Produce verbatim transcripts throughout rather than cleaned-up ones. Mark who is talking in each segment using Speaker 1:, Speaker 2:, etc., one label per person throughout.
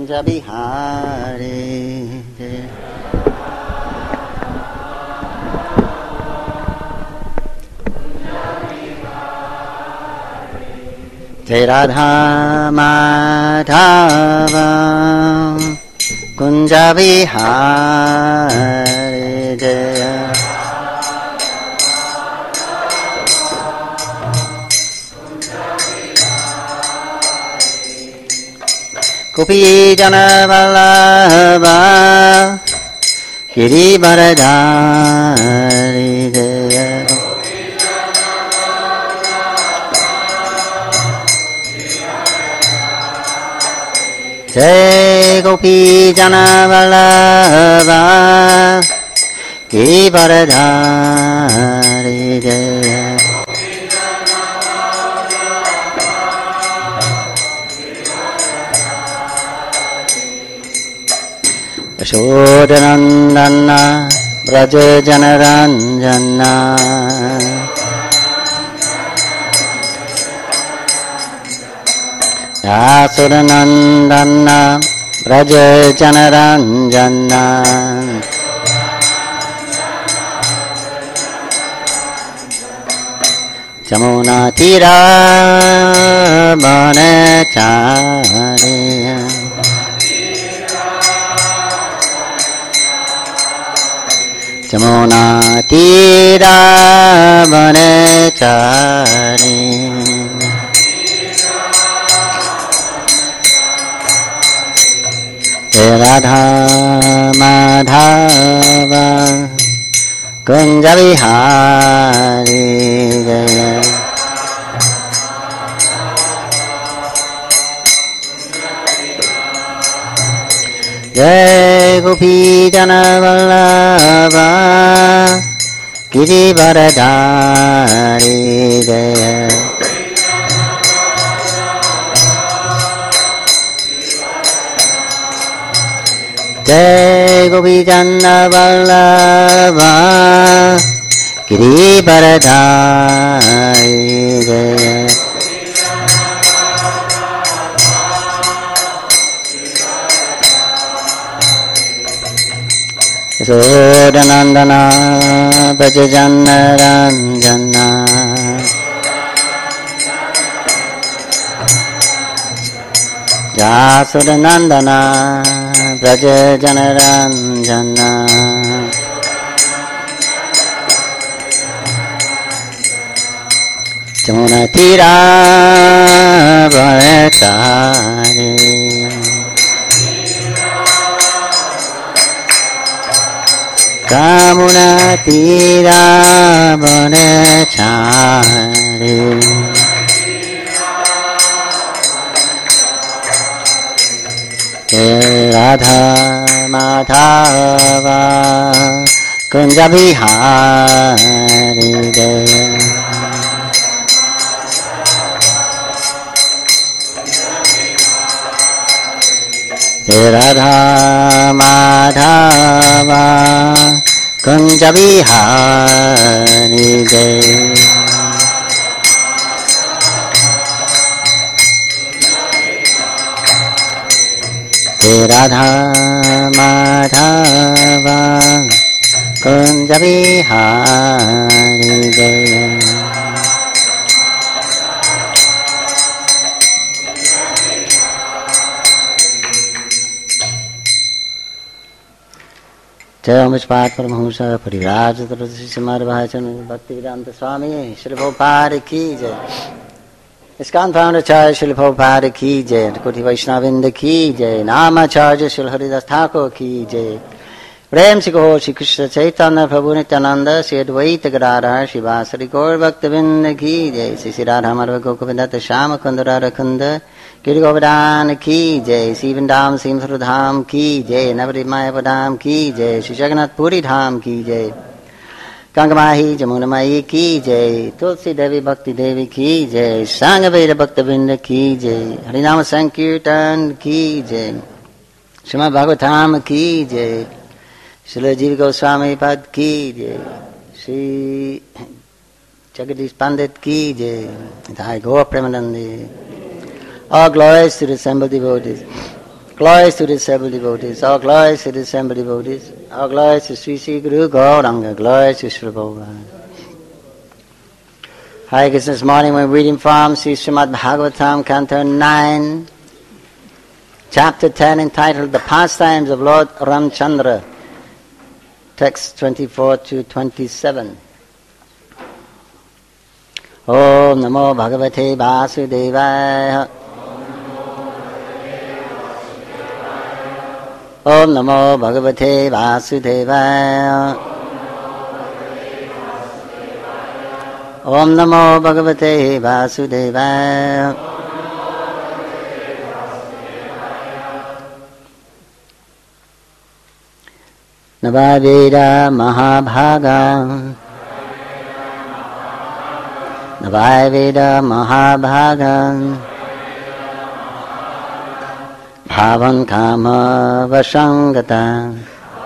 Speaker 1: कुंज बिहारी जय जय राधा माधव कुंज बिहारी जय गोपी जन वल्लभ गिरिवरधारी जय जय गोपी जन वल्लभ गिरिवरधारी जय यशोदनंदन ब्रज जनरंजन यशोदनंदन ब्रज जनरंजन जमुना तीरा बनचारी जमुना तीरा बनचारी राधा माधव कुंज बिहारी जय जय गोपी जन वल्लभ गिरिवरधारी जय जय गोपी जन वल्लभ गिरिवरधारी जय यशोदनंदन ब्रज जनरंजन यशोदनंदन ब्रज जनरंजन जमुना तीरा बनचारी जमुना तीरा बनचारी राधा माधव कुंज बिहारी जय राधा माधव कुंज बिहारी जय राधा माधव कुंज बिहारी जय जय अमिष्पाद परमहंस परिराज सिमर भाचन भक्ति वेदांत स्वामी श्री भोपाल की जय इस्कॉन फाउंडाचार्य श्री भोपाल की जय कोटि वैष्णविंद की जय नामाचार्य श्री हरिदास ठाकुर की जय प्रेम से कहो श्री कृष्ण चैतन्य प्रभु नित्यानंद श्री अद्वैत गदाधर शिवासरि गौर भक्तविंद की जय श्री श्री राधा माधव गोकुल श्याम कुंद राधाकुंद गिरि गोवर्धन की जय श्री वृंदावन सिंह धाम की जय नवरी मायापधाम की जय श्री जगन्नाथपुरी धाम की जय गंगमाही जमुनमाई की जय तुलसी देवी भक्ति देवी की जय सांग वेद भक्तविंद की जय हरिनाम संकीर्तन की जय श्रीमद् भागवतम की जय श्री जीव गोस्वामी पद की जय श्री जगदीश पंडित की जय Thy Gaur Premanande. All glories to the assembled devotees. Glories to the assembled devotees. All glories to the assembled devotees. All glories to Sri Sri Guru Gauranga. Glories to Sri Prabhupada. Hare Krishna. This morning we're reading from Sri Srimad Bhagavatam, Canto nine, Chapter ten, entitled The Pastimes of Lord Ramchandra. Text twenty-four to twenty-seven. Om Namo Bhagavate Vasudevaya. Om Namo Bhagavate Vasudevaya. Om Namo Bhagavate Vasudevaya. Navaveda Mahabhaga. Navaveda Mahabhaga. Bhavan Kama Vasangata.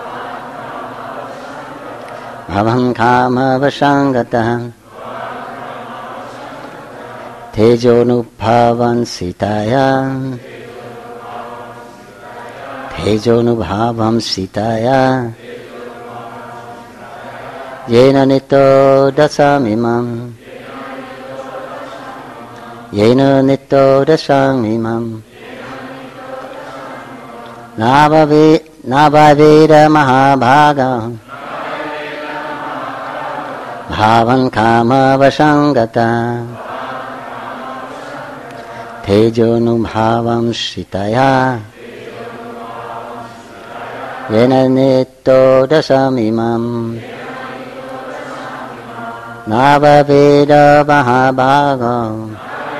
Speaker 1: Bhavan Kama Vasangata. Tejonubhavan Sitaya. Tejonubhavam Sitaya. Yena nito dasamimam. Yena nito dasamimam. Navaveda Mahabhaga. Bhavan Kama Vasangata. Tejonubhavam Sitaya. Yena nito dasamimam. Navaveda Mahabhaga.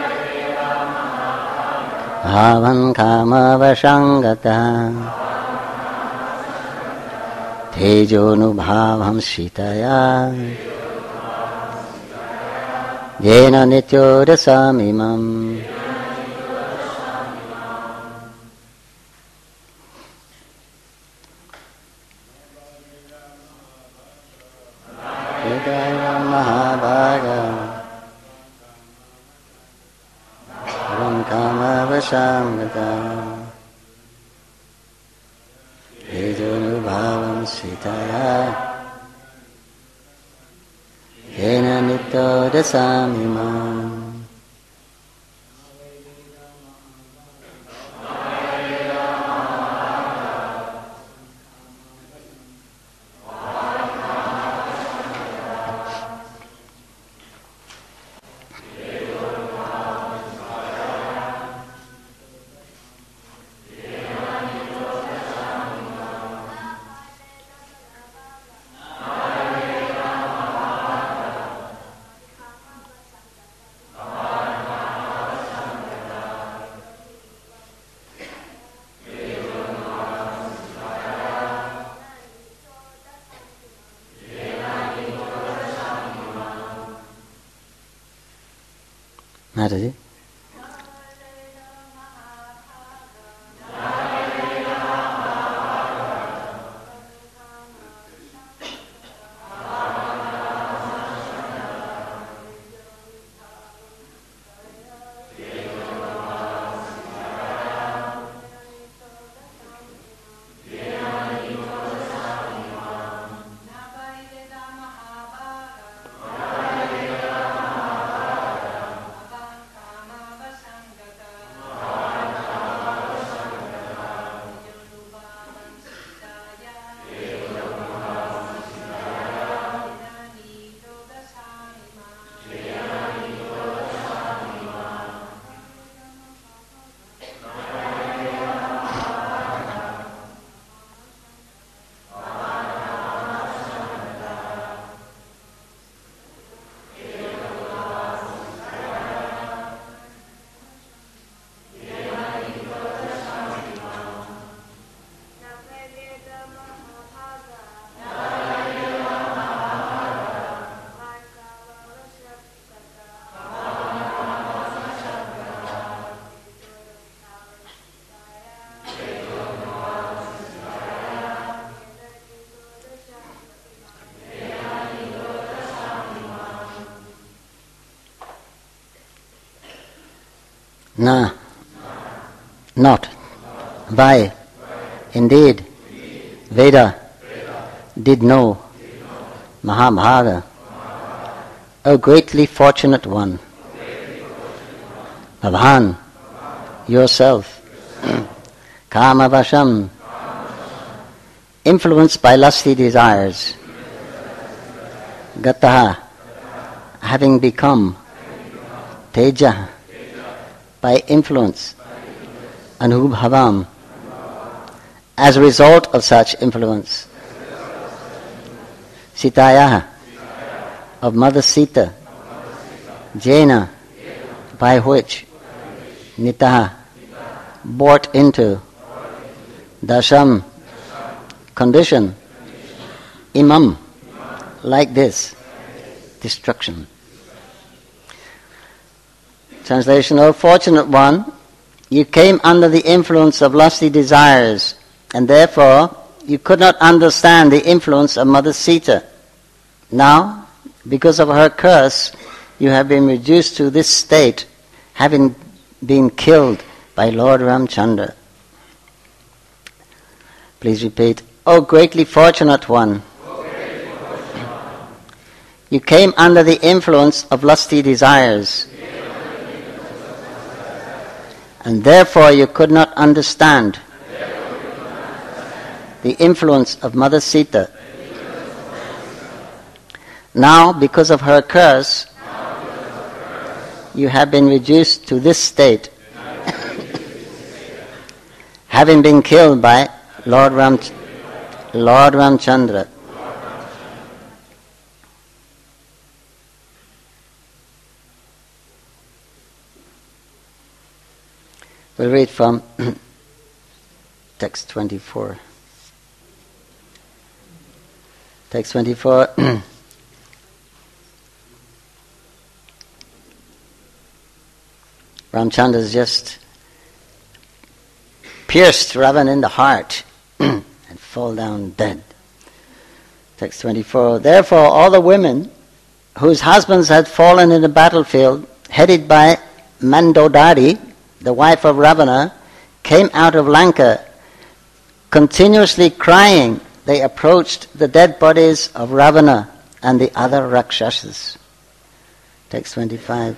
Speaker 1: Bhavan Kama Vasangata. Tejonubhavam Sitaya. Yena nityo dasamimam. Vedaya Mahabhaga. Bhavan Kama Vasangata. Tejonubhavam Sitaya. Yena nityo dasamimam. Mataji. Na. Not. Vai, indeed, Veda did know, Mahabhaga, O greatly fortunate one, Bhavan, yourself, Kama Vasham, influenced by lusty desires, Gataha, having become, Teja, by influence, Anubhavam, as a result of such influence, Sitaya, of Mother Sita, Jena, by which, Nitaha, brought into, Dasham, condition, Imam, like this, destruction. Translation, O fortunate one, you came under the influence of lusty desires, and therefore you could not understand the influence of Mother Sita. Now, because of her curse, you have been reduced to this state, having been killed by Lord Ramchandra. Please repeat, O greatly fortunate one, you came under the influence of lusty desires, and therefore you could not understand the influence of Mother Sita. Now, because of her curse, you have been reduced to this state, having been killed by Lord Ram, Lord Ramchandra. We'll read from text twenty-four. Text twenty-four. Ramchandra has just pierced Ravana in the heart and fall down dead. Text twenty-four. Therefore all the women whose husbands had fallen in the battlefield, headed by Mandodari, the wife of Ravana, came out of Lanka, continuously crying. They approached the dead bodies of Ravana and the other Rakshasas. Text twenty-five.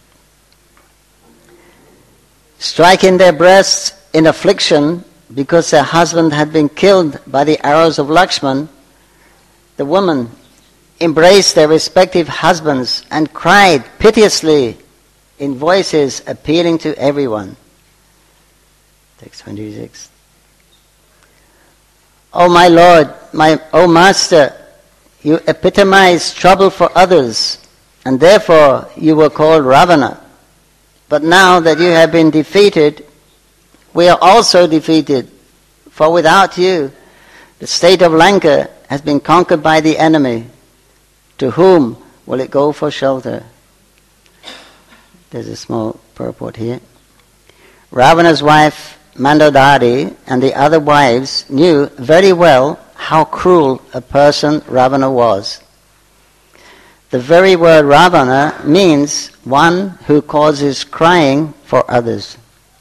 Speaker 1: Striking their breasts in affliction because their husband had been killed by the arrows of Lakshman, the women embraced their respective husbands and cried piteously in voices appealing to everyone. Text twenty-six. O my Lord, my O Master, you epitomize trouble for others, and therefore you were called Ravana. But now that you have been defeated, we are also defeated, for without you, the state of Lanka has been conquered by the enemy. To whom will it go for shelter? There's a small purport here. Ravana's wife, Mandodari, and the other wives knew very well how cruel a person Ravana was. The very word Ravana means one who causes crying for others.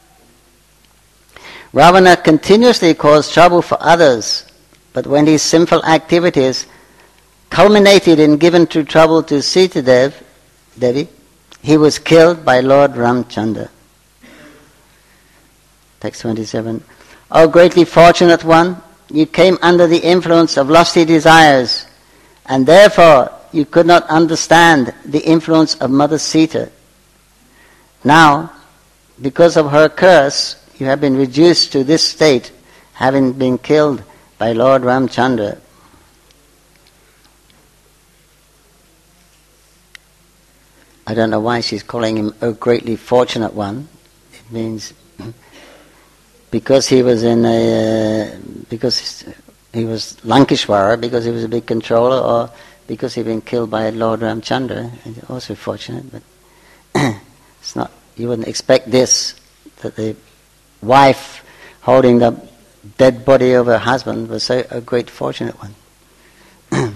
Speaker 1: Ravana continuously caused trouble for others, but when his sinful activities culminated in giving true trouble to Sita Dev, Devi, he was killed by Lord Ramchandra. Text twenty-seven. O greatly fortunate one, you came under the influence of lusty desires, and therefore you could not understand the influence of Mother Sita. Now, because of her curse, you have been reduced to this state, having been killed by Lord Ramchandra. I don't know why she's calling him a greatly fortunate one. It means because he was in a, uh, because he was Lankeshwara, because he was a big controller, or because he'd been killed by Lord Ramchandra. Also fortunate, but it's not. You wouldn't expect this, that the wife holding the dead body of her husband was so a great fortunate one.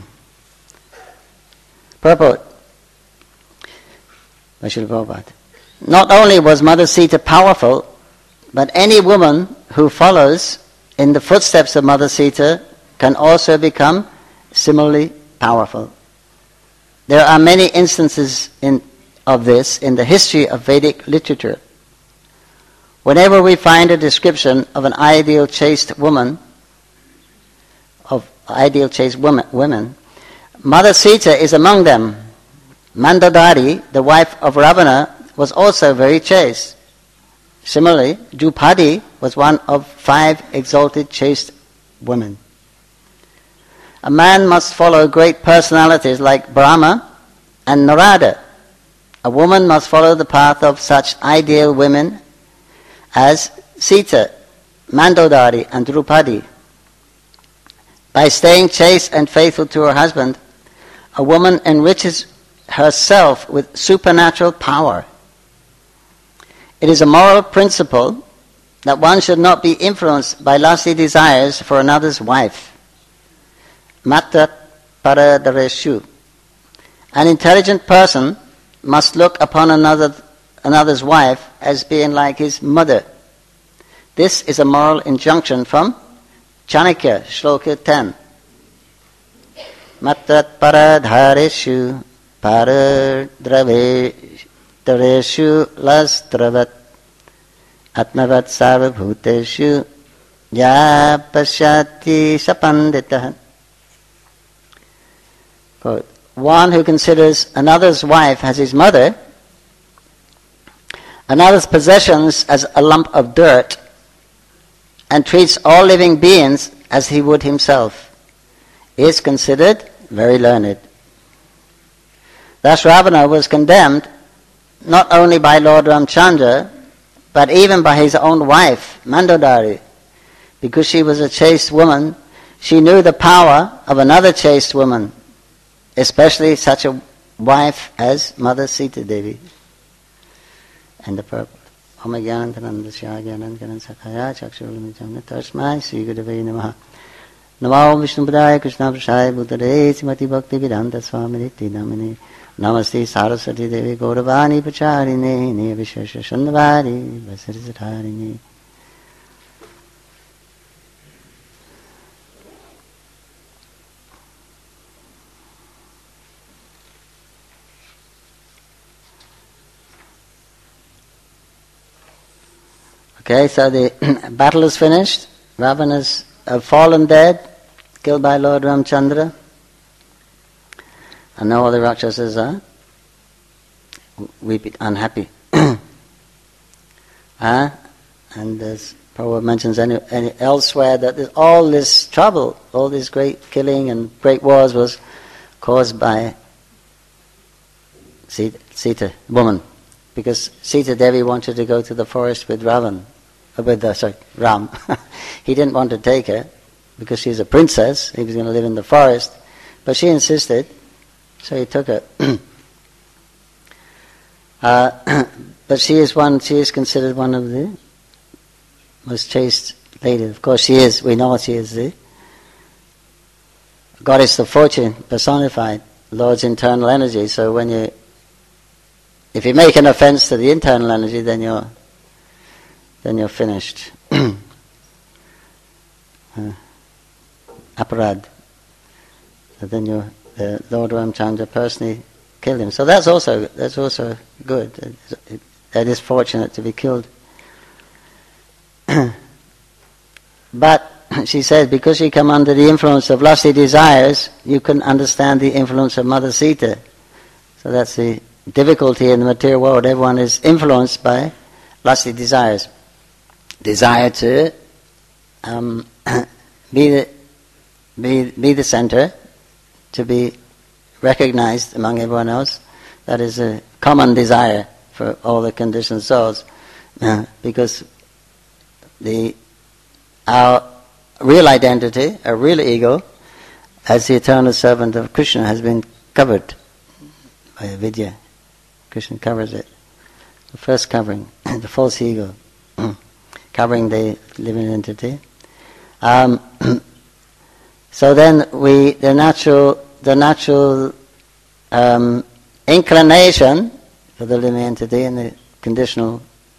Speaker 1: Purport by Srila Prabhupada. Not only was Mother Sita powerful, But any woman who follows in the footsteps of Mother Sita can also become similarly powerful. There are many instances in, of this in the history of Vedic literature. Whenever we find a description of an ideal chaste woman, of ideal chaste woman, women, Mother Sita is among them. Mandodari, the wife of Ravana, was also very chaste. Similarly, Drupadi was one of five exalted chaste women. A man must follow great personalities like Brahma and Narada. A woman must follow the path of such ideal women as Sita, Mandodari and Drupadi. By staying chaste and faithful to her husband, a woman enriches herself with supernatural power. It is a moral principle that one should not be influenced by lusty desires for another's wife. Mata paradareshu. An intelligent person must look upon another, another's wife as being like his mother. This is a moral injunction from Chanakya, Shloka ten. Mata paradhareshu paradravedareshu lastravat atmavat sarvabhuteshu ya pasyati sapanditah. Quote, one who considers another's wife as his mother, another's possessions as a lump of dirt, and treats all living beings as he would himself, is considered very learned. Thus Ravana was condemned not only by Lord Ramchandra, but even by his own wife, Mandodari. Because she was a chaste woman, she knew the power of another chaste woman, especially such a wife as Mother Sita Devi. And the purport. Om Gyanantanandasya Gyanantanan Sakhaya Chakshurulamitamna Tasmai Sri Gurave Namaha. Namo Vishnupadaya Krishna Prasaya Bhutare Srimati Bhakti Vedanta Swami Niti Namini Namaste Saraswati Devi Gauravani Pacharine Nirvishesha Shandavari Vasarisadharini. Okay, so the battle is finished. Ravana's uh, fallen dead, killed by Lord Ramchandra. And now all the Rakshasas are weeping, unhappy. uh, and as Prabhupada mentions any, any, elsewhere that this, all this trouble, all this great killing and great wars was caused by Sita, Sita woman. Because Sita Devi wanted to go to the forest with Ravan. With uh, sorry, Ram. He didn't want to take her because she's a princess. He was going to live in the forest, but she insisted, so he took her. uh, but she is one. She is considered one of the most chaste ladies. Of course, she is. We know she is the goddess of fortune personified, Lord's internal energy. So when you, if you make an offense to the internal energy, then you're then you're finished. uh, aparad. So then you, uh, Lord Ramchandra personally killed him. So that's also that's also good. That is fortunate to be killed. But she says, because you come under the influence of lusty desires, you can understand the influence of Mother Sita. So that's the difficulty in the material world. Everyone is influenced by lusty desires. Desire to um, be the be be the center, to be recognized among everyone else. That is a common desire for all the conditioned souls, uh, because the our real identity, our real ego, as the eternal servant of Krishna, has been covered by avidya. Krishna covers it. The first covering, the false ego. Covering the living entity. Um, so then we, the natural, the natural um, inclination for the living entity and the conditional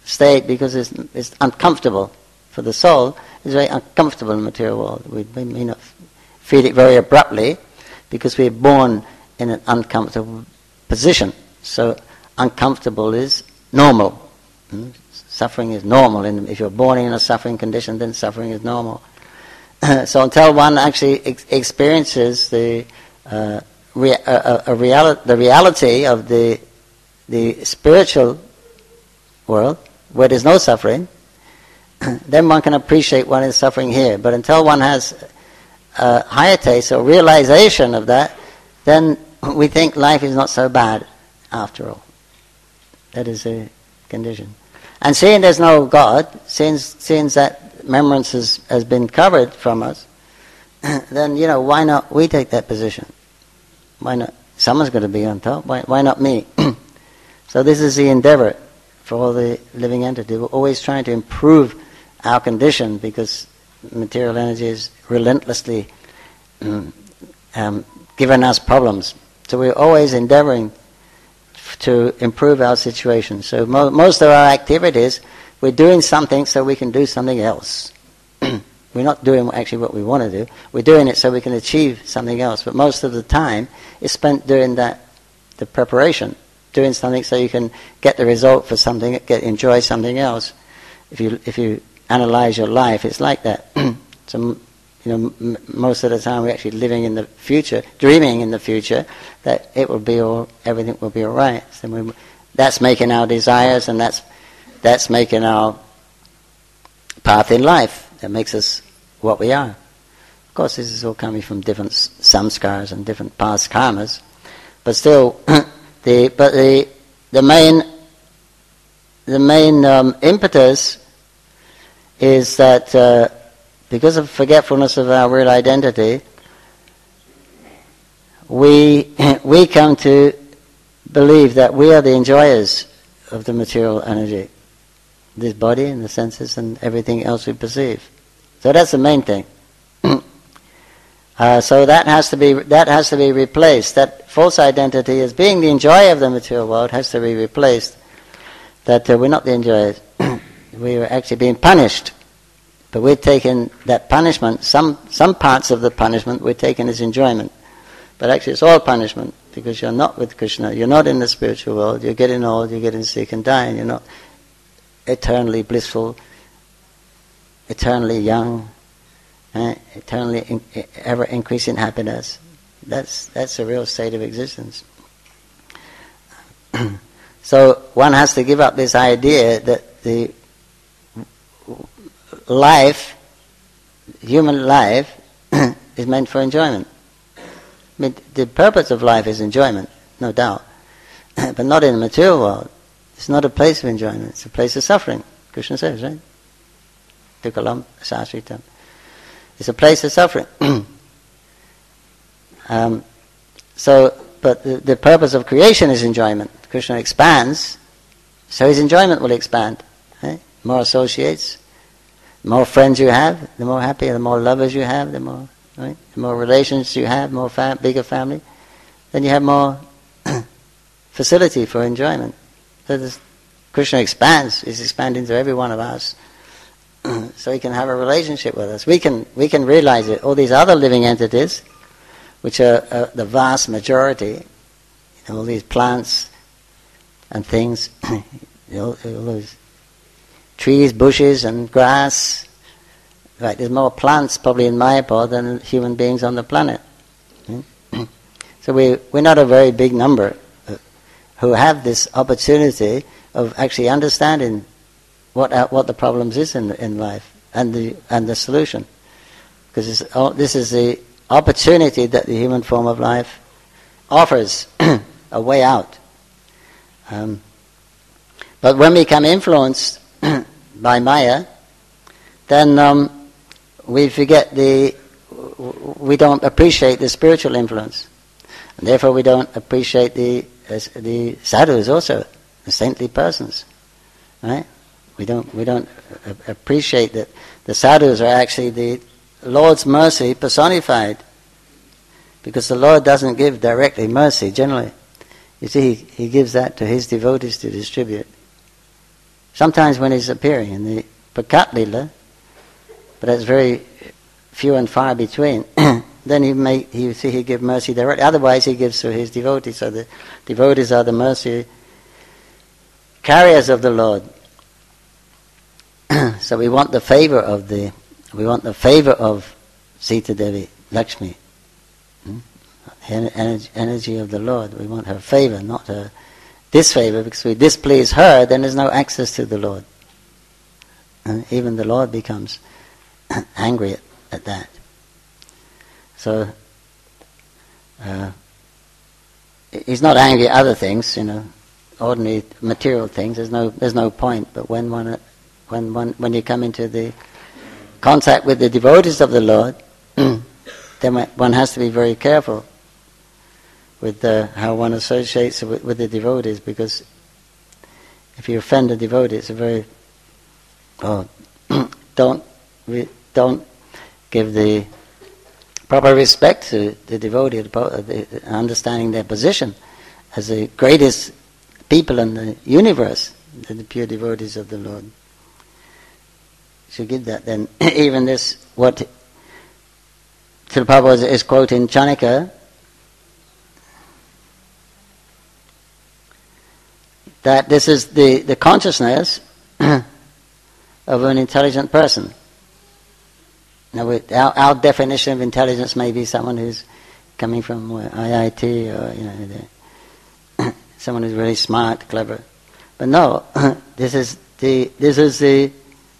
Speaker 1: state because it's, it's uncomfortable for the soul. It's very uncomfortable in the material world. We, we may not feel it very abruptly because we're born in an uncomfortable position. So uncomfortable is normal. Hmm? Suffering is normal. And if you're born in a suffering condition, then suffering is normal. So until one actually ex- experiences the uh, rea- a, a reali- the reality of the the spiritual world, where there's no suffering, then one can appreciate one is suffering here. But until one has a higher taste or realization of that, then we think life is not so bad after all. That is a condition. And seeing there's no God, seeing, seeing that remembrance has, has been covered from us, then, you know, why not we take that position? Why not? Someone's going to be on top. Why, why not me? So this is the endeavor for all the living entities. We're always trying to improve our condition because material energy is relentlessly um, um, giving us problems. So we're always endeavoring to improve our situation. So mo- most of our activities, we're doing something so we can do something else. We're not doing actually what we want to do. We're doing it so we can achieve something else. But most of the time is spent doing that, the preparation, doing something so you can get the result for something, get enjoy something else. If you if you analyze your life, it's like that. So you know, m- most of the time we're actually living in the future, dreaming in the future that it will be all, everything will be all right. So we, that's making our desires, and that's that's making our path in life. That makes us what we are. Of course, this is all coming from different samskars and different past karmas, but still, the but the the main the main um, impetus is that uh, because of forgetfulness of our real identity, we we come to believe that we are the enjoyers of the material energy, this body and the senses and everything else we perceive. So that's the main thing. uh, so that has to be that has to be replaced. That false identity as being the enjoyer of the material world has to be replaced. That uh, we're not the enjoyers. We are actually being punished. But we're taking that punishment, some some parts of the punishment we're taking as enjoyment. But actually it's all punishment, because you're not with Krishna, you're not in the spiritual world, you're getting old, you're getting sick and dying, you're not eternally blissful, eternally young, eh? eternally in, ever increasing happiness. That's that's the real state of existence. So one has to give up this idea that the life, human life, is meant for enjoyment. I mean, the purpose of life is enjoyment, no doubt, but not in the material world. It's not a place of enjoyment, it's a place of suffering, Krishna says, right? Dukkhalam sasritam. It's a place of suffering. um, so, but the, the purpose of creation is enjoyment. Krishna expands, so his enjoyment will expand. Right? More associates, the more friends you have, the more happy, the more lovers you have, the more right? The more relations you have, more fam- bigger family, then you have more facility for enjoyment. So this, Krishna expands, is expanding to every one of us, so he can have a relationship with us. We can we can realize it. All these other living entities, which are uh, the vast majority, you know, all these plants and things, you know, all those trees, bushes, and grass. Right, there's more plants probably in Mayapur than human beings on the planet. So we we're not a very big number who have this opportunity of actually understanding what uh, what the problems is in in life and the and the solution, because oh, this is the opportunity that the human form of life offers, a way out. Um, but when we become influenced by Maya, then um, we forget the we don't appreciate the spiritual influence, and therefore we don't appreciate the uh, the sadhus also, the saintly persons, right? We don't we don't appreciate that the sadhus are actually the Lord's mercy personified, because the Lord doesn't give directly mercy generally. You see, he, he gives that to his devotees to distribute. Sometimes when he's appearing in the Prakat Lila, but that's very few and far between, then he may he he give mercy directly. Otherwise, he gives to his devotees. So the devotees are the mercy carriers of the Lord. So we want the favor of the we want the favor of Sita Devi, Lakshmi, hmm? energy, energy of the Lord. We want her favor, not her disfavor, because if we displease her, then there's no access to the Lord. Uh, even the Lord becomes angry at, at that. So uh, he's not angry at other things, you know, ordinary material things. There's no there's no point. But when one when one when you come into the contact with the devotees of the Lord, then one has to be very careful with uh, how one associates with, with the devotees, because if you offend a devotee, it's a very oh, don't re, don't give the proper respect to the devotee, the, the, understanding their position as the greatest people in the universe, the pure devotees of the Lord. Should give that. Then even this, what Srila Prabhupada is quoting Chanika, that this is the, the consciousness of an intelligent person. Now, we, our, our definition of intelligence may be someone who's coming from uh, I I T, or you know, the, someone who's really smart, clever. But no, this is the this is the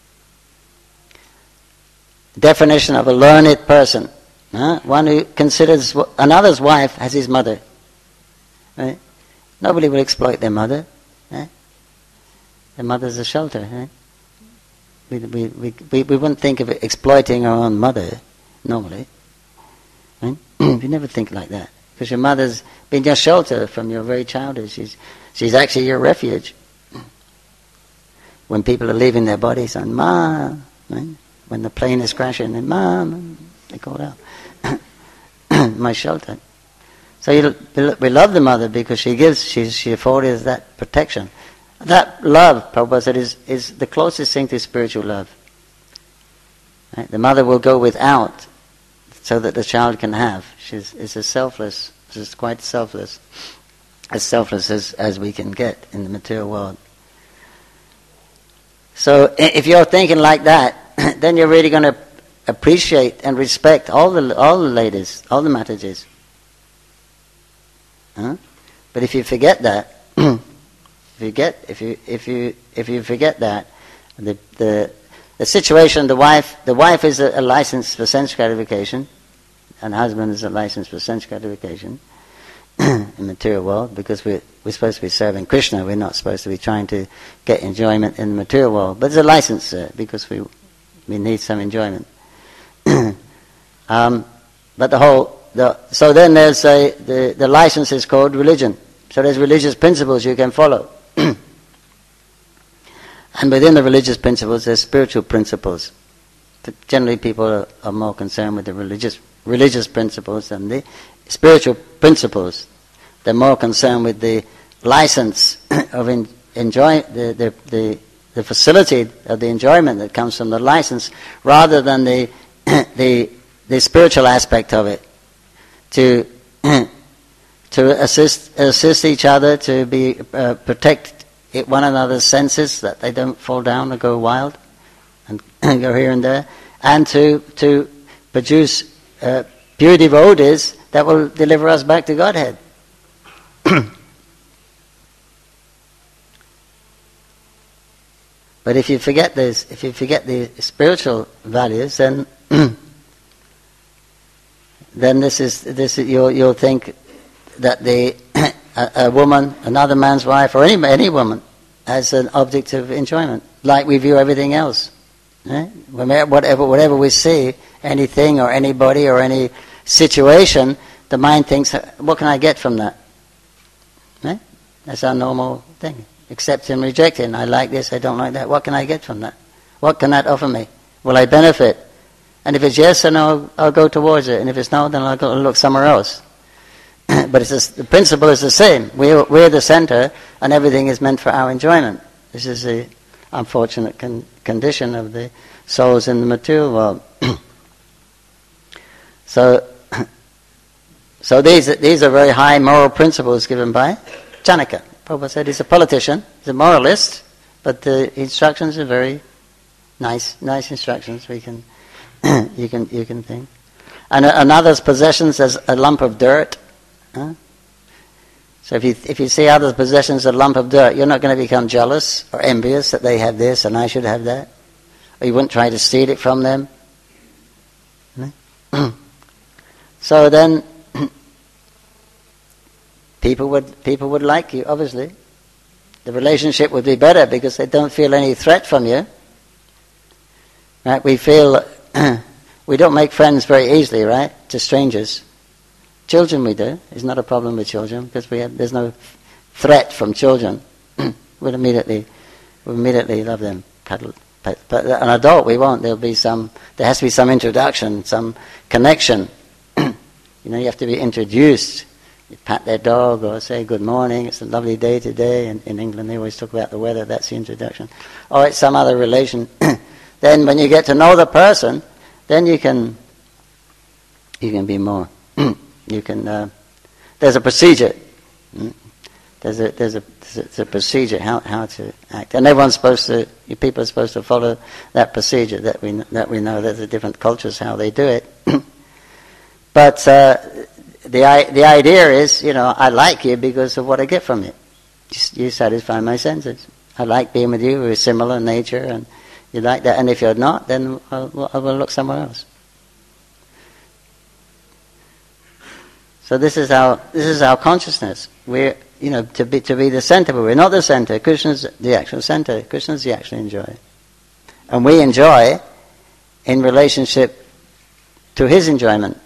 Speaker 1: definition of a learned person, huh? One who considers another's wife as his mother. Right? Nobody will exploit their mother. Right? Their mother's a shelter. Right? We, we, we, we, we wouldn't think of exploiting our own mother, normally. Right? We never think like that. Because your mother's been your shelter from your very childhood. She's, she's actually your refuge. When people are leaving their bodies, and Ma, right? When the plane is crashing, and Mom, they call out, my shelter. So you, we love the mother because she gives, she, she affords us that protection. That love, Prabhupada said, is, is the closest thing to spiritual love. Right? The mother will go without so that the child can have. She's is a selfless, she's quite selfless, as selfless as, as we can get in the material world. So if you're thinking like that, then you're really going to appreciate and respect all the all the ladies, all the Mataji's. Huh? But if you forget that, if you get if you if you if you forget that, the the the situation, the wife the wife is a, a license for sense gratification, and husband is a license for sense gratification in the material world, because we're we're supposed to be serving Krishna. We're not supposed to be trying to get enjoyment in the material world. But it's a license, uh, because we we need some enjoyment. um, but the whole the so then there's a the the license is called religion. So there's religious principles you can follow. And within the religious principles, there's spiritual principles. But generally, people are, are more concerned with the religious religious principles than the spiritual principles. They're more concerned with the license of in, enjoy the, the the the facility of the enjoyment that comes from the license, rather than the the the spiritual aspect of it. To to assist assist each other, to be uh, protect one another's senses, that they don't fall down or go wild and go here and there, and to to produce uh, pure devotees that will deliver us back to Godhead. But if you forget this, if you forget the spiritual values, then then this is this is, you'll you'll think that the a, a woman, another man's wife, or any any woman, as an object of enjoyment, like we view everything else. Right? Whatever whatever we see, anything or anybody or any situation, the mind thinks, what can I get from that? Right? That's our normal thing. Accept and reject it. And I like this, I don't like that. What can I get from that? What can that offer me? Will I benefit? And if it's yes, then I'll, I'll go towards it. And if it's no, then I'll go look somewhere else. But it's just, the principle is the same. We're, we're the center, and everything is meant for our enjoyment. This is the unfortunate con- condition of the souls in the material world. so, so these these are very high moral principles given by Janaka. Prabhupada said he's a politician, he's a moralist, but the instructions are very nice, nice instructions. We can, you can, you can think. And another's possessions as a lump of dirt. Huh? So if you if you see others' possessions as a lump of dirt, you're not going to become jealous or envious that they have this and I should have that. Or you wouldn't try to steal it from them. So then, people would people would like you. Obviously, the relationship would be better because they don't feel any threat from you. Right? We feel we don't make friends very easily, right? To strangers. Children we do. It's not a problem with children because we have, there's no threat from children. We'll immediately we we'll immediately love them, cuddle. But, but an adult we won't. There'll be some. There has to be some introduction, some connection. You know, you have to be introduced. You pat their dog or say good morning. It's a lovely day today. And in England they always talk about the weather. That's the introduction. Or it's some other relation. Then when you get to know the person, then you can you can be more. You can. Uh, there's a procedure. There's a there's a there's a procedure how how to act, and everyone's supposed to. You people are supposed to follow that procedure that we that we know. There's a different cultures how they do it. But uh, the the idea is, you know, I like you because of what I get from you. You, you satisfy my senses. I like being with you. We're similar in nature, and you like that. And if you're not, then I'll, I will look somewhere else. So this is our this is our consciousness. We're you know to be to be the center, but we're not the center. Krishna's the actual center. Krishna's the actual enjoy, and we enjoy in relationship to his enjoyment.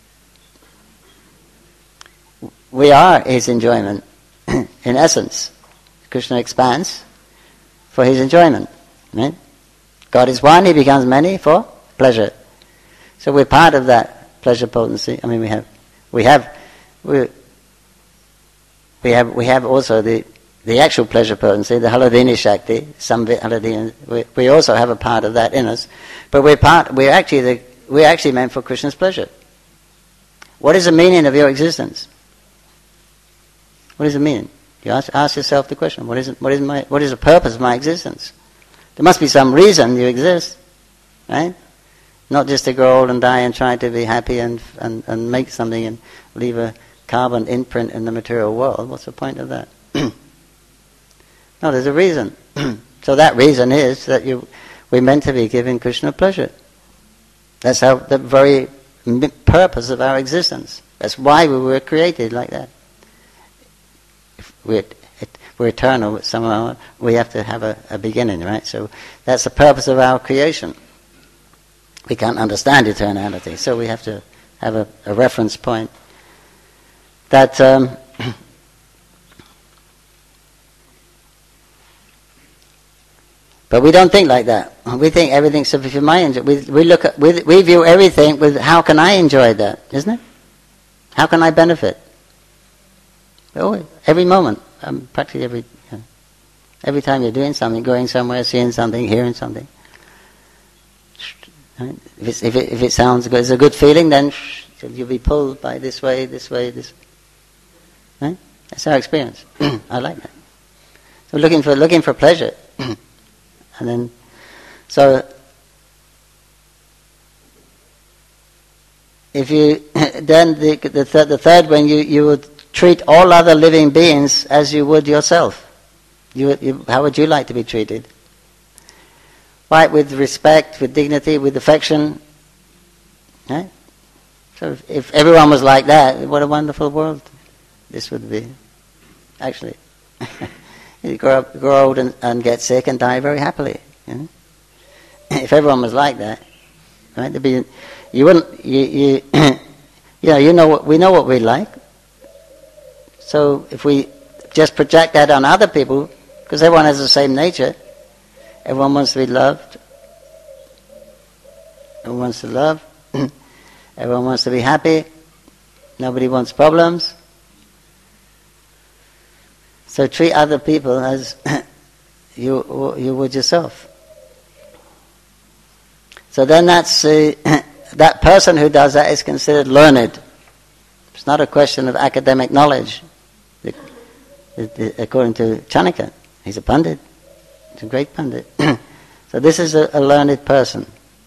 Speaker 1: We are his enjoyment in essence. Krishna expands for his enjoyment. Right? God is one; he becomes many for pleasure. So we're part of that pleasure potency. I mean, we have. We have, we, we have, we have also the the actual pleasure potency, the Haladini Shakti. Some Haladini, we, we also have a part of that in us, but we're part. We're actually the we're actually meant for Krishna's pleasure. What is the meaning of your existence? What is the meaning? You ask ask yourself the question. What is it, what is my what is the purpose of my existence? There must be some reason you exist, right? Not just to grow old and die and try to be happy and, and, and make something and leave a carbon imprint in the material world. What's the point of that? No, there's a reason. So that reason is that you, we're meant to be giving Krishna pleasure. That's how the very purpose of our existence. That's why we were created like that. If we're, it, we're eternal, somehow we have to have a, a beginning, right? So that's the purpose of our creation. We can't understand eternality, so we have to have a, a reference point. That um, but we don't think like that. We think everything's so for my enjoy. We we look at we we view everything with how can I enjoy that, isn't it? How can I benefit? Oh, every moment, um, practically every you know, every time you're doing something, going somewhere, seeing something, hearing something. Right? If, it's, if, it, if it sounds good, it's a good feeling, then you'll be pulled by this way, this way, this. Right? That's our experience. I like that. So looking for looking for pleasure, and then so if you then the the, th- the third one you you would treat all other living beings as you would yourself. You, would, you how would you like to be treated? Right, with respect, with dignity, with affection. Right? So if, if everyone was like that, what a wonderful world this would be. Actually. You grow up, grow old and, and get sick and die very happily. You know? If everyone was like that, right? There'd be, you wouldn't, you, you, you know, you know what, we know what we like. So if we just project that on other people, because everyone has the same nature, everyone wants to be loved. Everyone wants to love. Everyone wants to be happy. Nobody wants problems. So treat other people as you you would yourself. So then that's uh, that person who does that is considered learned. It's not a question of academic knowledge. The, the, the, according to Chanakya, he's a pandit. He's a great pandit. So this is a, a learned person.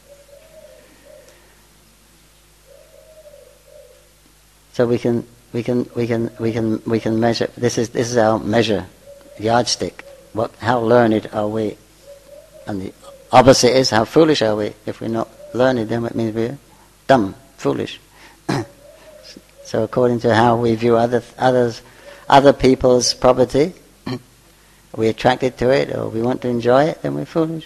Speaker 1: So we can we can we can we can we can measure. This is this is our measure, yardstick. What how learned are we? And the opposite is how foolish are we? If we're not learned, then it means we're dumb, foolish. So according to how we view other others, other people's property, we're attracted to it, or we want to enjoy it, then we're foolish.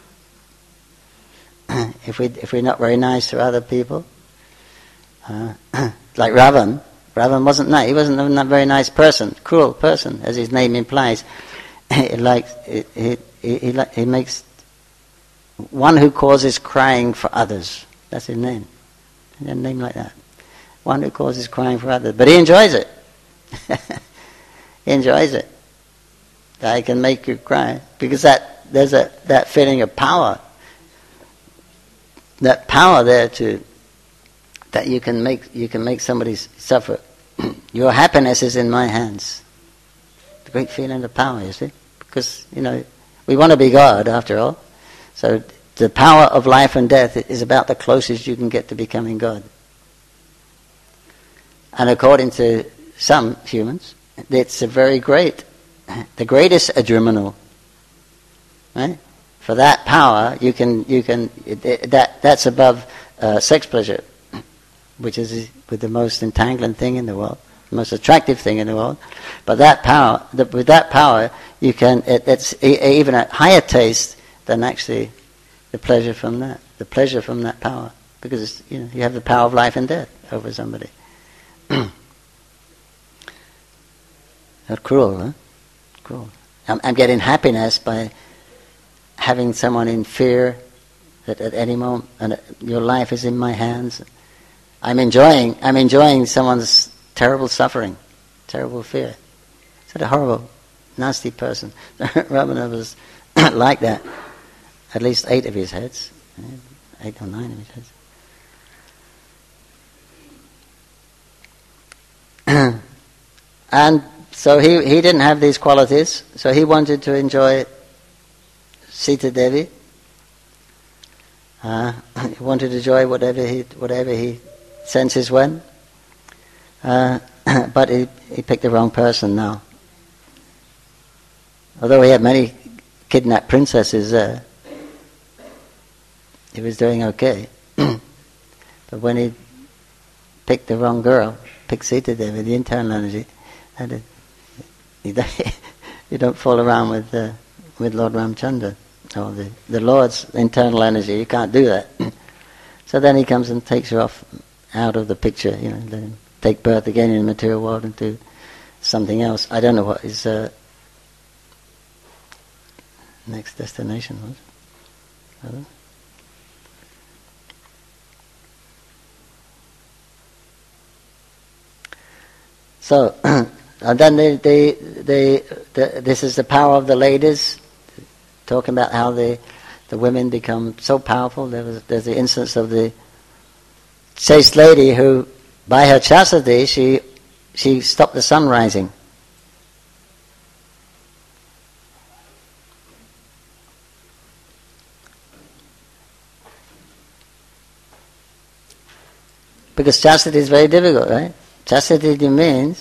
Speaker 1: If we if we're not very nice to other people, uh, like Ravan, Ravan wasn't nice. He wasn't a very nice person, cruel person, as his name implies. He likes he he he, he, he makes one who causes crying for others. That's his name. A name like that. One who causes crying for others, but he enjoys it. He enjoys it. I can make you cry because that there's a that feeling of power. That power there to that you can make you can make somebody suffer. Your happiness is in my hands. The great feeling of power, you see, because you know we want to be God after all. So the power of life and death is about the closest you can get to becoming God. And according to some humans, it's a very great, the greatest adrenaline, right? For that power, you can you can it, it, that that's above uh, sex pleasure, which is with the most entangling thing in the world, the most attractive thing in the world. But that power, the, with that power, you can it, it's e- even a higher taste than actually the pleasure from that, the pleasure from that power, because it's, you know you have the power of life and death over somebody. Not cruel, huh? Cruel. I'm, I'm getting happiness by having someone in fear that at any moment, and your life is in my hands. I'm enjoying. I'm enjoying someone's terrible suffering, terrible fear. Such a horrible, nasty person. Ramana was like that. At least eight of his heads, eight or nine of his heads. And so he he didn't have these qualities. So he wanted to enjoy Sita Devi. Uh, he wanted to enjoy whatever he whatever he senses when. Uh, but he he picked the wrong person now. Although he had many kidnapped princesses there, he was doing okay. But when he picked the wrong girl, picked Sita Devi, the internal energy, and it, you, don't, you don't fool around with uh, with Lord Ramchandra or the, the Lord's internal energy. You can't do that. So then he comes and takes her off out of the picture. You know, then take birth again in the material world and do something else. I don't know what his uh, next destination was. I don't know. So, and then they, they, they, the, this is the power of the ladies, talking about how the the women become so powerful. There was, there's the instance of the chaste lady who, by her chastity, she she stopped the sun rising. Because chastity is very difficult, right? Chastity means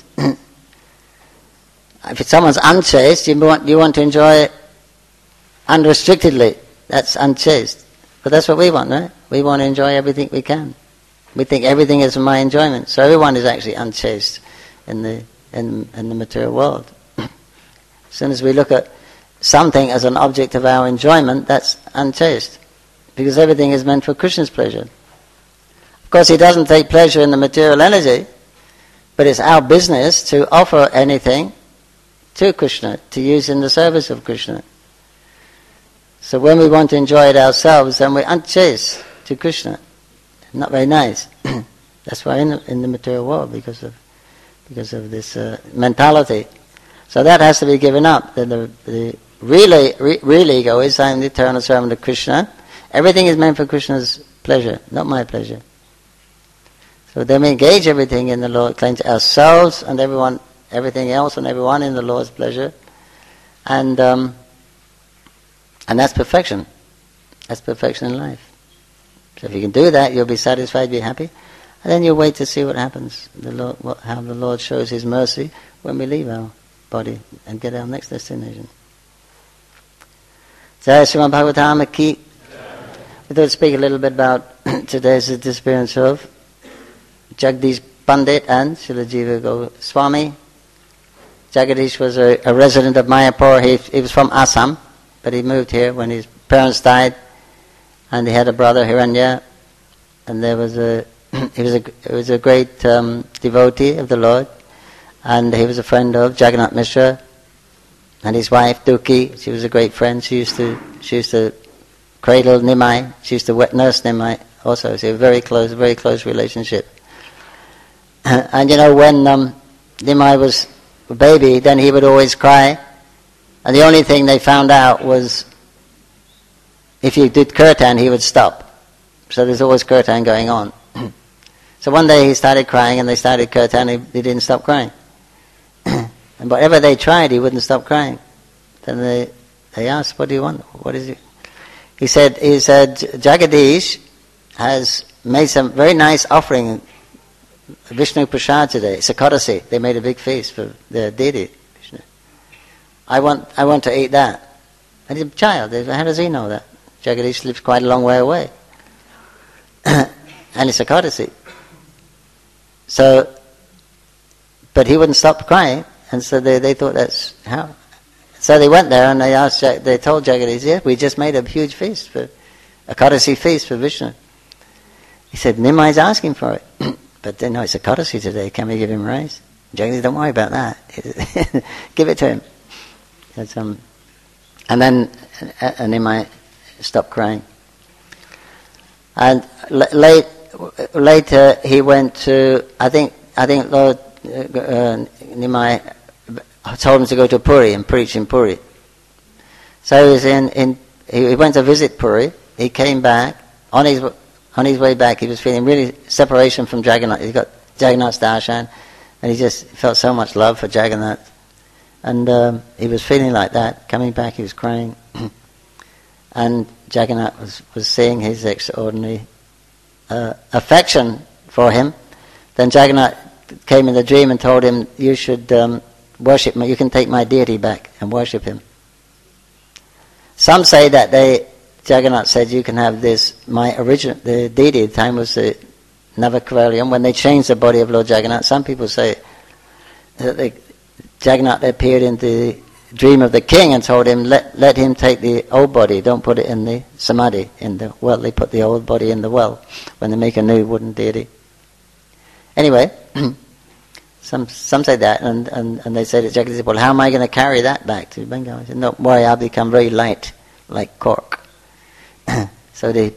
Speaker 1: if someone's unchaste, you want you want to enjoy it unrestrictedly. That's unchaste. But that's what we want, right? We want to enjoy everything we can. We think everything is for my enjoyment. So everyone is actually unchaste in the in in the material world. As soon as we look at something as an object of our enjoyment, that's unchaste, because everything is meant for Krishna's pleasure. Of course, he doesn't take pleasure in the material energy. But it's our business to offer anything to Krishna, to use in the service of Krishna. So when we want to enjoy it ourselves, then we're unchaste to Krishna. Not very nice. That's why in the, in the material world, because of because of this uh, mentality. So that has to be given up. The, the, the really, re- real ego is I am the eternal servant of Krishna. Everything is meant for Krishna's pleasure, not my pleasure. So then we engage everything in the Lord, claim to ourselves and everyone, everything else and everyone in the Lord's pleasure, and um, and that's perfection. That's perfection in life. So if you can do that, you'll be satisfied, be happy, and then you'll wait to see what happens. The Lord, what, how the Lord shows His mercy when we leave our body and get our next destination. Jai Srimad Bhagavatam Ki. We thought to speak a little bit about today's disappearance of Jagdish Pandit and Srila Jiva Goswami. Jagadish was a, a resident of Mayapur. He, he was from Assam, but he moved here when his parents died, and he had a brother Hiranya, and there was a he was a he was a great um, devotee of the Lord, and he was a friend of Jagannath Mishra, and his wife Duki. She was a great friend. She used to she used to cradle Nimai. She used to wet nurse Nimai also. So a very close, very close relationship. And you know, when um, Nimai was a baby, then he would always cry, and the only thing they found out was if you did kirtan, he would stop. So there's always kirtan going on. So one day he started crying, and they started kirtan, he, he didn't stop crying. And whatever they tried, he wouldn't stop crying. Then they they asked, "What do you want? What is it?" He said, "He said Jagadish has made some very nice offering, Vishnu Prasad today. It's a courtesy. They made a big feast for the deity Vishnu. I want I want to eat that." And he's a child. How does he know that? Jagadish lives quite a long way away, and it's a courtesy. So, but he wouldn't stop crying. And so they, they thought that's how. So they went there and they asked, they told Jagadish, "Yeah, we just made a huge feast, for a courtesy feast for Vishnu." He said, "Nimai's asking for it." But then, no, it's a courtesy today. Can we give him rice? Jagadish, "Don't worry about that. Give it to him." And, um, and then and Nimai stopped crying. And l- late, later he went to, I think, I think Lord uh, Nimai told him to go to Puri and preach in Puri. So he was in, in he went to visit Puri. He came back. On his on his way back, he was feeling really separation from Jagannath. He got Jagannath's darshan, and he just felt so much love for Jagannath. And um, he was feeling like that. Coming back, he was crying. And Jagannath was, was seeing his extraordinary uh, affection for him. Then Jagannath came in the dream and told him, "You should um, worship me. You can take my deity back and worship him." Some say that they, Jagannath said, "You can have this, my original, the deity at the time was the Navakavaliam." When they changed the body of Lord Jagannath, some people say that they, Jagannath appeared in the dream of the king and told him, let let him take the old body, don't put it in the samadhi, in the well. They put the old body in the well when they make a new wooden deity. Anyway, some some say that, and, and, and they say to Jagadish, "Well, how am I going to carry that back to Bengal?" I said, "Don't worry, I'll become very light, like cork." So they,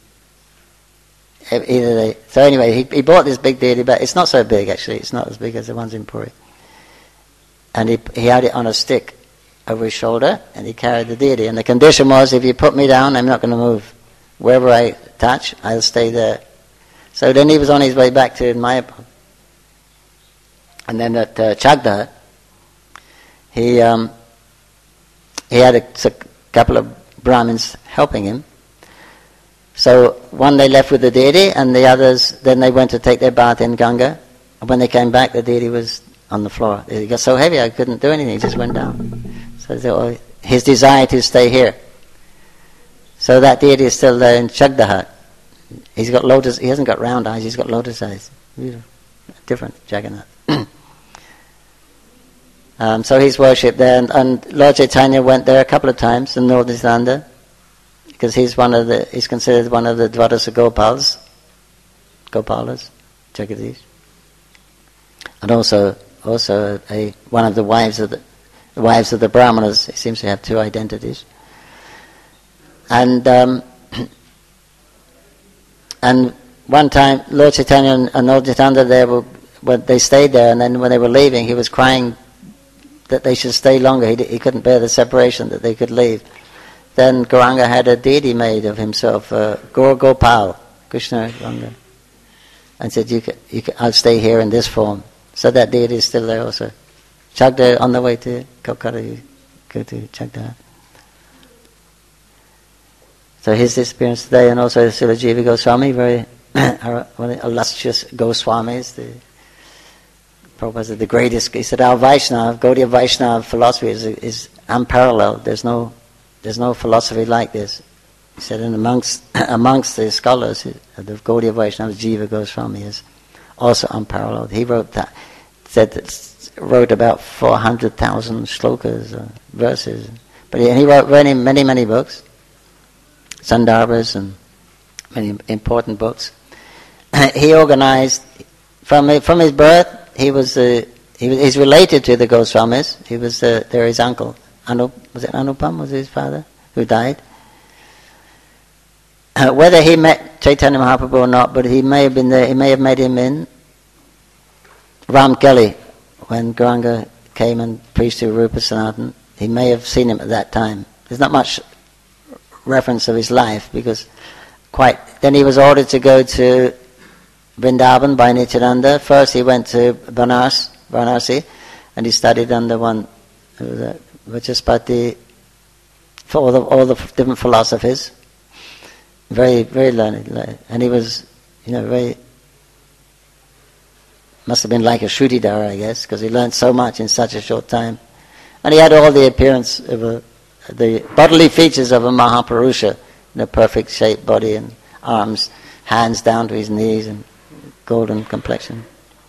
Speaker 1: either they, so anyway, he, he bought this big deity, but it's not so big actually. It's not as big as the ones in Puri. And he he had it on a stick over his shoulder, and he carried the deity. And the condition was, if you put me down, I'm not going to move. Wherever I touch, I'll stay there. So then he was on his way back to Mayapur. And then at uh, Chagda, he um, he had a, a couple of Brahmins helping him. So one they left with the deity, and the others, then they went to take their bath in Ganga. And when they came back, the deity was on the floor. He got so heavy I couldn't do anything. He just went down. So they, oh, his desire to stay here. So that deity is still there in Chagdahat. He's got lotus. He hasn't got round eyes. He's got lotus eyes. Beautiful. Different Jagannath. um, so he's worshipped there, and, and Lord Chaitanya went there a couple of times in Nordisanda, because he's one of the. He's considered one of the Dwadasa Gopals, Gopalas, Jagadish, and also also a one of the wives of the, the wives of the Brahmanas. He seems to have two identities, and. Um, And one time, Lord Chaitanya and Lord Nityananda, they were, well, they stayed there, and then when they were leaving, he was crying that they should stay longer. He, he couldn't bear the separation, that they could leave. Then Gauranga had a deity made of himself, uh, Gaur Gopal, Krishna Gauranga, and said, you can, you can, I'll stay here in this form. So that deity is still there also. Chagda, on the way to Calcutta, you go to Chagda. So his experience today, and also Srila Jiva Goswami, very one of the illustrious Goswamis, the Prabhupada said the greatest. He said our Vaishnava, Gaudiya Vaishnava philosophy is, is unparalleled. There's no, there's no philosophy like this. He said, and amongst amongst the scholars, the Gaudiya Vaishnava, Jiva Goswami is also unparalleled. He wrote that, said that, wrote about four hundred thousand shlokas, uh, verses, but he, and he wrote many, many, many books. Sandarbhas and many important books. He organized from from his birth. He was uh, he was he's related to the Goswamis. He was uh, they're his uncle. Anup, was it Anupam? Was his father who died? Uh, whether he met Chaitanya Mahaprabhu or not, but he may have been there. He may have met him in Ramkelli when Gauranga came and preached to Rupa Sanatan. He may have seen him at that time. There's not much reference of his life, because quite then he was ordered to go to Vrindavan by Nityananda. First he went to Banaras, Varanasi, and he studied under one uh, Vachaspati for all the, all the different philosophies. Very, very learned, and he was, you know, very. Must have been like a Shrutidhara, I guess, because he learned so much in such a short time, and he had all the appearance of a. The bodily features of a Mahapurusha, in a perfect shaped body and arms, hands down to his knees and golden complexion.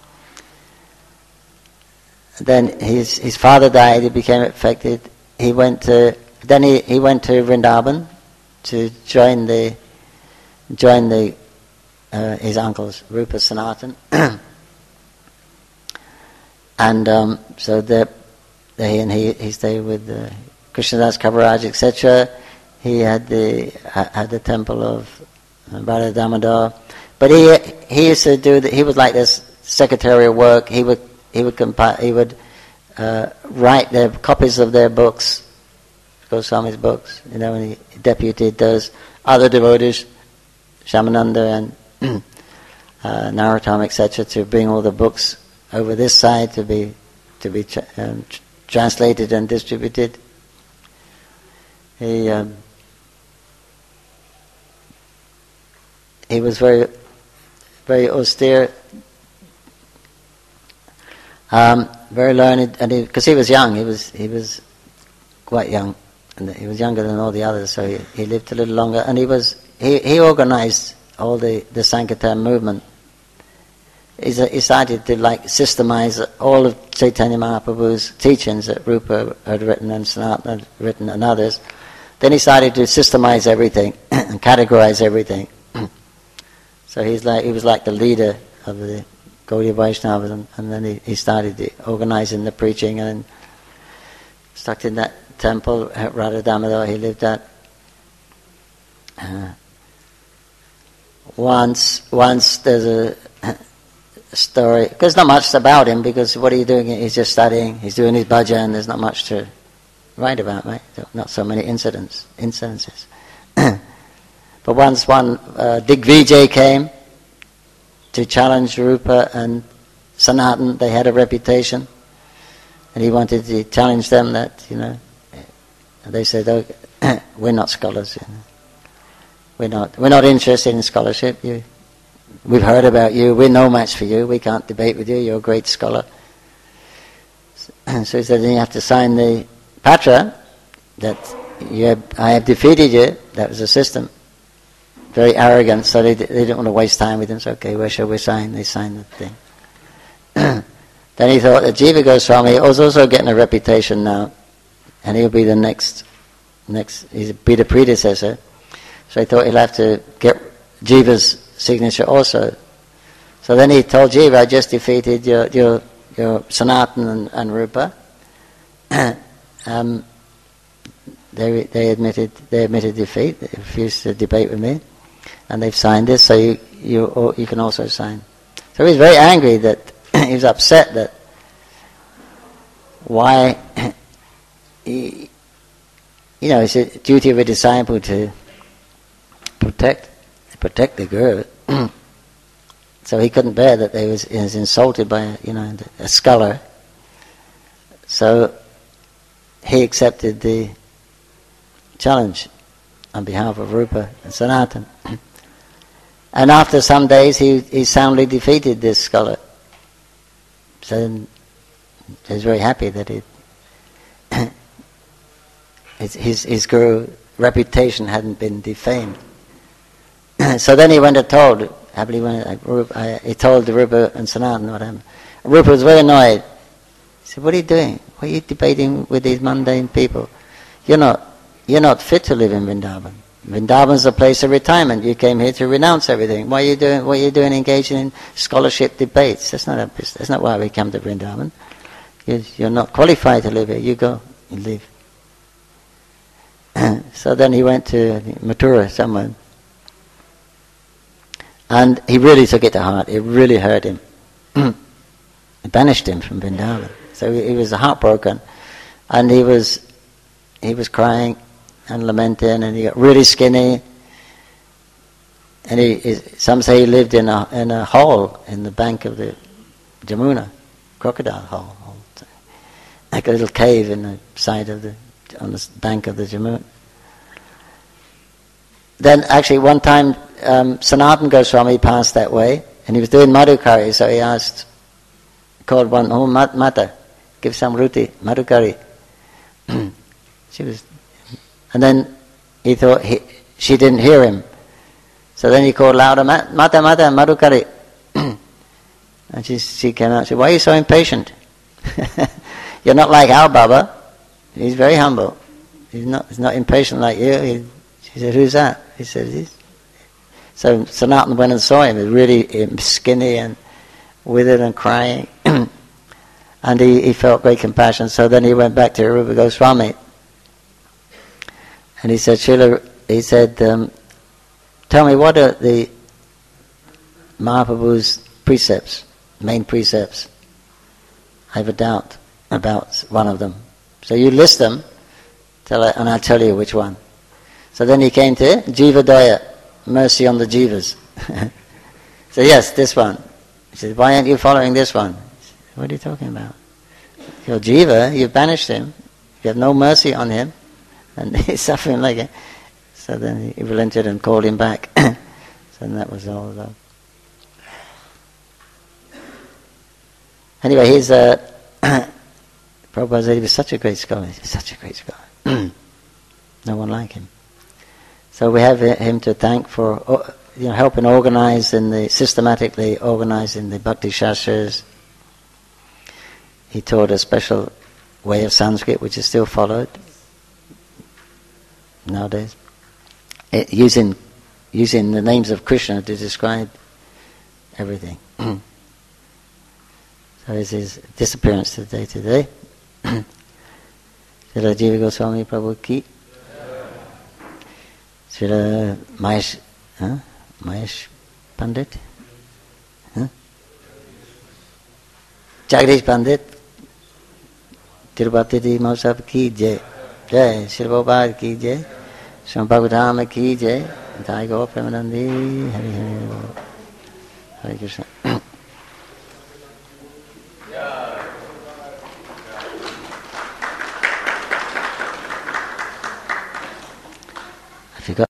Speaker 1: Then his his father died, he became affected. He went to then he, he went to Vrindavan to join the join the uh, his uncles, Rupa Sanatan. and um, so they they and he he stayed with the Krishnadas Kaviraj, et cetera. He had the had the temple of Radha Damodar, but he he used to do the, he was like this secretarial work. He would he would compile, he would uh, write their copies of their books, Goswami's books. You know, and he deputed those other devotees, Shamananda and uh, Narottam, et cetera, to bring all the books over this side to be to be tra- um, translated and distributed. He um, he was very very austere, um, very learned, and because he, he was young, he was he was quite young, and he was younger than all the others, so he, he lived a little longer. And he was he, he organized all the the Sankirtan movement. He's, he started to like systemize all of Chaitanya Mahaprabhu's teachings that Rupa had written and Sanatana had written and others. Then he started to systemize everything and categorize everything. So he's like he was like the leader of the Gaudiya Vaishnavas, and, and then he, he started the, organizing the preaching, and stuck in that temple at Radha Damodar he lived at. Uh, once, once there's a story, because not much about him, because what are you doing? He's just studying, he's doing his bhajan, there's not much to write about, right? Not so many incidents, incidences. But once one uh, Digvijay came to challenge Rupa and Sanatan, they had a reputation, and he wanted to challenge them that, you know, and they said, oh, we're not scholars, you know. We're not, we're not interested in scholarship. You, we've heard about you, we're no match for you, we can't debate with you, you're a great scholar. So he said, then you have to sign the patra that you have, I have defeated you. That was the system. Very arrogant, so they, they didn't want to waste time with him. So, okay, where shall we sign? They signed the thing. Then he thought that Jiva Goswami was also getting a reputation now, and he'll be the next, next, he'll be the predecessor. So he thought he'll have to get Jiva's signature also. So then he told Jiva, I just defeated your your, your Sanatan and, and Rupa. um, they they admitted they admitted defeat. They refused to debate with me, and they've signed this. So you you you can also sign. So he was very angry that he was upset that why he, you know, it's a duty of a disciple to protect, protect the Guru. So he couldn't bear that they was, he was insulted by, you know, a scholar. So he accepted the challenge on behalf of Rupa and Sanatana. And after some days, he, he soundly defeated this scholar. So he was very happy that it, his, his Guru reputation hadn't been defamed. So then he went and told, happily went, uh, he told the Rupa and Sanatana what happened. Rupa was very annoyed. He said, "What are you doing? What are you debating with these mundane people? You're not, you're not fit to live in Vrindavan. Vrindavan's a place of retirement. You came here to renounce everything. Why are you doing? What are you doing? Engaging in scholarship debates? That's not a, that's not why we come to Vrindavan. You're, you're not qualified to live here. You go, you leave." So then he went to Mathura somewhere, and he really took it to heart. It really hurt him. It banished him from Vrindavan. So he, he was heartbroken, and he was he was crying and lamenting, and he got really skinny. And he, he some say he lived in a in a hole in the bank of the Jamuna, crocodile hole, like a little cave in the side of the on the bank of the Jamuna. Then actually one time um, Sanatana Goswami passed that way, and he was doing madhukari, so he asked, called one, "Oh Mata, give some ruti, madhukari." She was, and then he thought he, she didn't hear him, so then he called louder, "Mata, Mata, madhukari." And she she came out and said, "Why are you so impatient? You're not like our Baba. He's very humble. He's not he's not impatient like you." He, she said, "Who's that?" He said, "He's." So Sanatana went and saw him. He was really skinny and withered and crying. And he, he felt great compassion. So then he went back to Rupa Goswami. And he said, Srila, he said, um, "Tell me, what are the Mahaprabhu's precepts, main precepts? I have a doubt about one of them. So you list them, tell I, and I'll tell you which one." So then he came to Jiva Daya, mercy on the Jivas. So yes, this one. He said, "Why aren't you following this one?" Said, "What are you talking about? Your Jiva, you've banished him. You have no mercy on him. And he's suffering like it." So then he relented and called him back. So that was all. Uh, anyway, he's uh, Prabhupada said he was such a great scholar. He's such a great scholar. No one like him. So we have him to thank for, you know, helping organize in the systematically organizing the Bhakti Shastras. He taught a special way of Sanskrit which is still followed nowadays, it, using using the names of Krishna to describe everything. So it's his disappearance today today. Srila Jiva Goswami Prabhu ki. Srila Mahesh, huh? Mahesh Pandit, huh? Jagdish Pandit, Tirupati Mahasabha ki jai, jai, Srila Prabhupada ki jai, Srila Bhagavatam ki jai, Jai Gaur Premanandi, Hare Hare, Hare Krishna.